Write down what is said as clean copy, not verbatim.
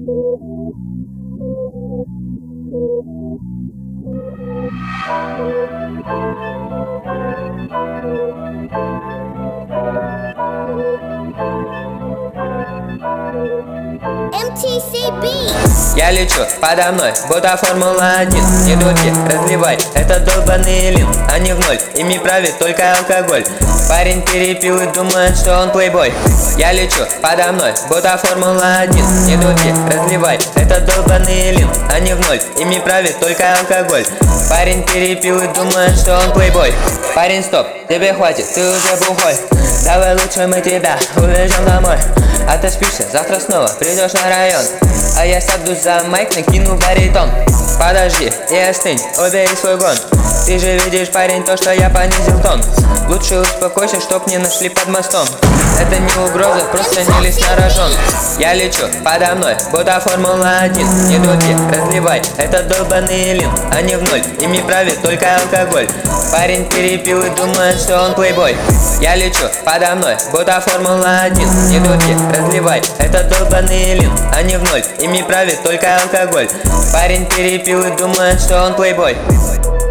Я лечу подо мной, будто Формула-1. Не дури, разливай, это долбаный лин. Они в ноль, ими правит только алкоголь. Парень перепил и думает, что он плейбой. Я лечу подо мной, будто Формула-1. Не дури, разливай, это долбаный лин. Они в ноль, ими правит только алкоголь. Парень перепил и думает, что он плейбой. Парень, стоп, тебе хватит, ты уже бухой. Давай лучше мы тебя увезем домой. А ты спишься, завтра снова придешь на район. А я сяду за майк, накину баритон. Подожди и остынь, убери свой гон. Ты же видишь, парень, то, что я понизил тон. Лучше успокойся, чтоб не нашли под мостом. Это не угроза, просто не лезь на рожон. Я лечу подо мной, будто Формула-1. Не дури, разливай, это долбаный лин. Они в ноль, ими правит только алкоголь. Парень перепил и думает, что он плейбой. Я лечу подо мной, будто Формула-1. Не дури, разливай, это долбаный лин. Они в ноль, ими правит только алкоголь. Парень перепил и думает, что он плейбой.